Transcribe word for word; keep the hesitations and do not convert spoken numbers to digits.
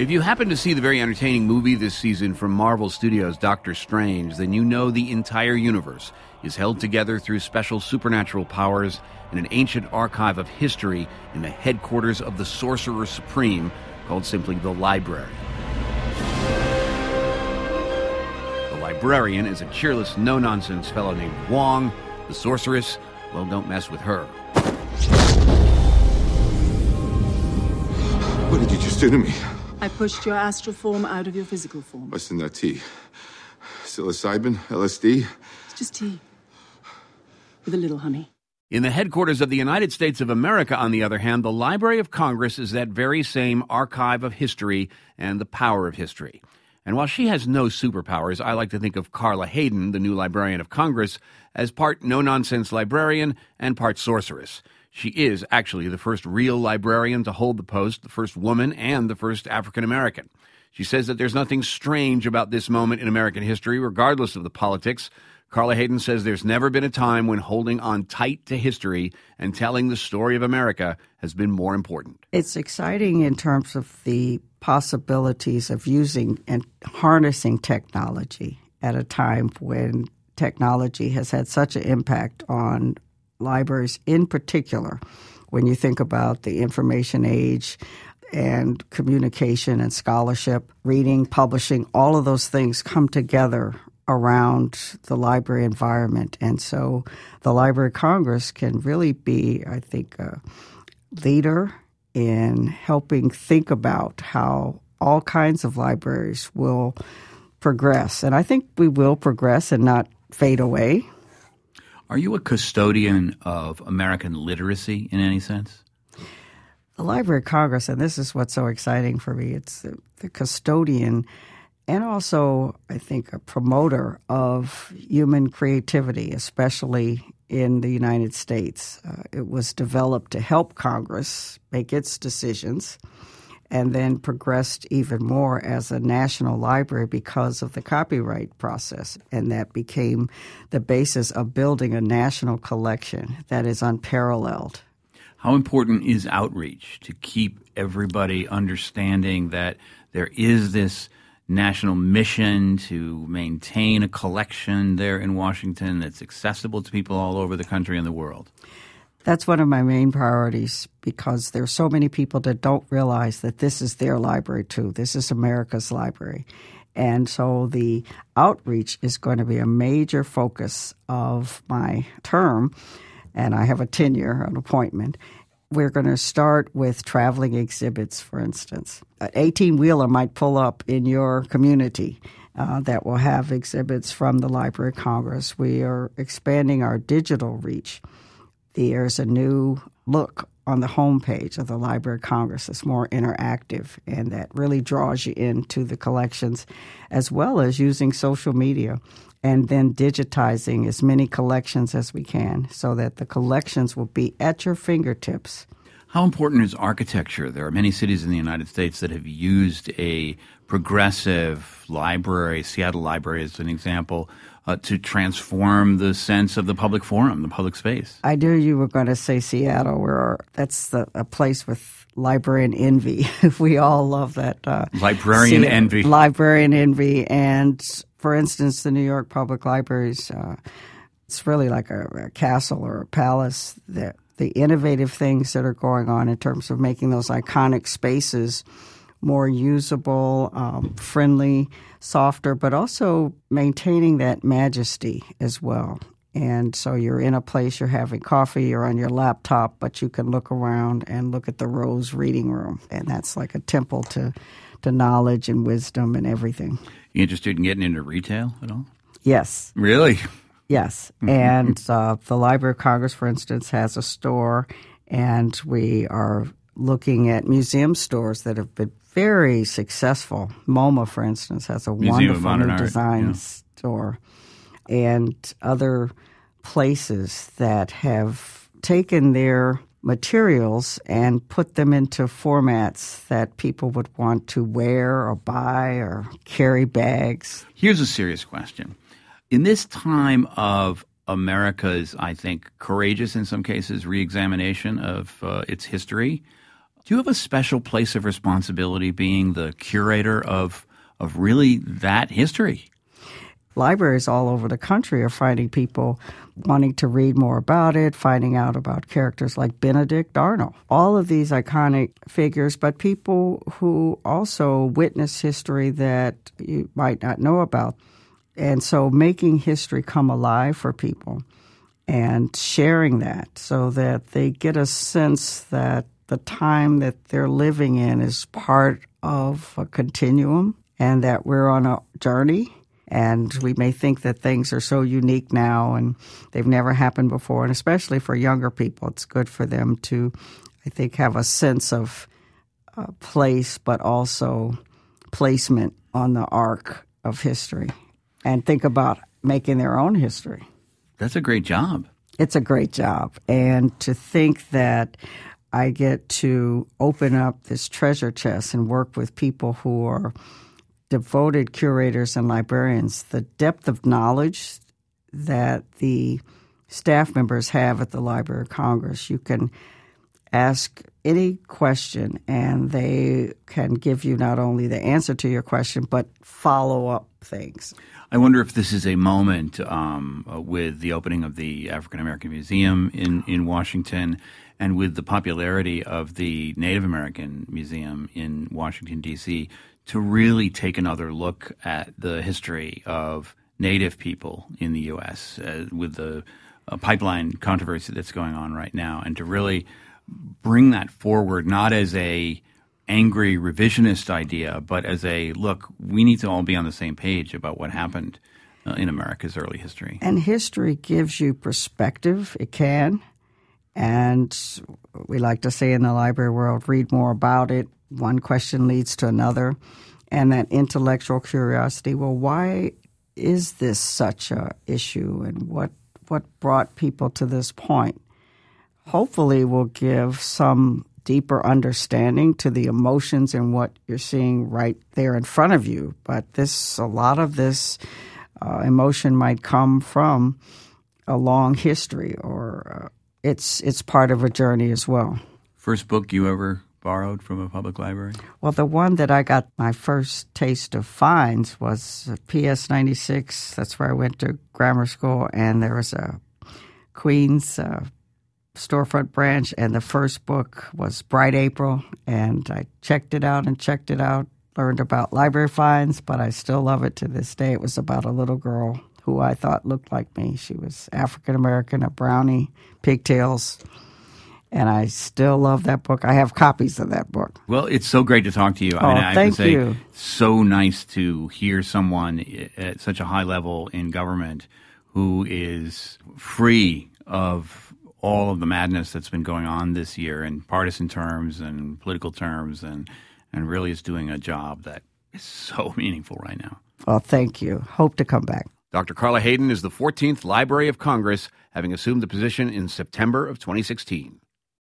If you happen to see the very entertaining movie this season from Marvel Studios' Doctor Strange, then you know the entire universe is held together through special supernatural powers and an ancient archive of history in the headquarters of the Sorcerer Supreme, called simply the Library. The Librarian is a cheerless, no-nonsense fellow named Wong. The Sorceress, well, don't mess with her. What did you just do to me? I pushed your astral form out of your physical form. What's in that tea? Psilocybin? L S D? It's just tea. With a little honey. In the headquarters of the United States of America, on the other hand, the Library of Congress is that very same archive of history and the power of history. And while she has no superpowers, I like to think of Carla Hayden, the new Librarian of Congress, as part no-nonsense librarian and part sorceress. She is actually the first real librarian to hold the post, the first woman, and the first African-American. She says that there's nothing strange about this moment in American history, regardless of the politics. Carla Hayden says there's never been a time when holding on tight to history and telling the story of America has been more important. It's exciting in terms of the possibilities of using and harnessing technology at a time when technology has had such an impact on libraries in particular. When you think about the information age and communication and scholarship, reading, publishing, all of those things come together around the library environment. And so the Library of Congress can really be, I think, a leader in helping think about how all kinds of libraries will progress. And I think we will progress and not fade away. Are you a custodian of American literacy in any sense? The Library of Congress, and this is what's so exciting for me, it's the, the custodian and also, I think, a promoter of human creativity, especially in the United States. Uh, it was developed to help Congress make its decisions and then progressed even more as a national library because of the copyright process. And that became the basis of building a national collection that is unparalleled. How important is outreach to keep everybody understanding that there is this national mission to maintain a collection there in Washington that's accessible to people all over the country and the world? That's one of my main priorities because there are so many people that don't realize that this is their library too. This is America's library. And so the outreach is going to be a major focus of my term, and I have a tenure, an appointment. We're going to start with traveling exhibits, for instance. An eighteen-wheeler might pull up in your community uh, that will have exhibits from the Library of Congress. We are expanding our digital reach. There's a new look on the homepage of the Library of Congress that's more interactive and that really draws you into the collections, as well as using social media and then digitizing as many collections as we can so that the collections will be at your fingertips. How important is architecture? There are many cities in the United States that have used a progressive library, Seattle Library as an example, uh, to transform the sense of the public forum, the public space. I knew you were going to say Seattle, where that's the, a place with librarian envy. We all love that. Uh, librarian Se- envy. Librarian envy. And, for instance, the New York Public Libraries, uh, it's really like a, a castle or a palace. The, the innovative things that are going on in terms of making those iconic spaces more usable, um, friendly, softer, but also maintaining that majesty as well. And so you're in a place, you're having coffee, you're on your laptop, but you can look around and look at the Rose Reading Room. And that's like a temple to, to knowledge and wisdom and everything. You interested in getting into retail at all? Yes. Really? Yes. And uh, the Library of Congress, for instance, has a store, and we are looking at museum stores that have been very successful. MoMA, for instance, has a Museum wonderful new design yeah. store. And other places that have taken their materials and put them into formats that people would want to wear or buy or carry bags. Here's a serious question. In this time of America's, I think, courageous in some cases, reexamination of uh, its history, Do you have a special place of responsibility being the curator of of really that history? Libraries all over the country are finding people wanting to read more about it, finding out about characters like Benedict Arnold. All of these iconic figures, but people who also witness history that you might not know about. And so making history come alive for people and sharing that so that they get a sense that the time that they're living in is part of a continuum and that we're on a journey. And we may think that things are so unique now and they've never happened before. And especially for younger people, it's good for them to, I think, have a sense of uh, place, but also placement on the arc of history and think about making their own history. That's a great job. It's a great job. And to think that I get to open up this treasure chest and work with people who are devoted curators and librarians, the depth of knowledge that the staff members have at the Library of Congress. You can ask any question and they can give you not only the answer to your question, but follow up things. I wonder if this is a moment um, with the opening of the African American Museum in, in Washington and with the popularity of the Native American Museum in Washington, D C, to really take another look at the history of Native people in the U S uh, with the uh, pipeline controversy that's going on right now, and to really bring that forward not as a angry revisionist idea, but as a, look, we need to all be on the same page about what happened uh, in America's early history. And history gives you perspective. It can. And we like to say in the library world, read more about it. One question leads to another. And that intellectual curiosity, well, why is this such a issue and what what brought people to this point? Hopefully will give some deeper understanding to the emotions and what you're seeing right there in front of you. But this, a lot of this uh, emotion might come from a long history, or uh, it's it's part of a journey as well. First book you ever borrowed from a public library? Well, the one that I got my first taste of fines was P S ninety-six. That's where I went to grammar school, and there was a Queens uh, storefront branch, and the first book was Bright April, and I checked it out and checked it out, learned about library fines, but I still love it to this day. It was about a little girl who I thought looked like me. She was African-American, a brownie, pigtails, and I still love that book. I have copies of that book. Well, it's so great to talk to you. Oh, I mean, I thank have to say, you. So nice to hear someone at such a high level in government who is free of all of the madness that's been going on this year in partisan terms and political terms, and, and really is doing a job that is so meaningful right now. Well, thank you. Hope to come back. Doctor Carla Hayden is the fourteenth Library of Congress, having assumed the position in September of twenty sixteen.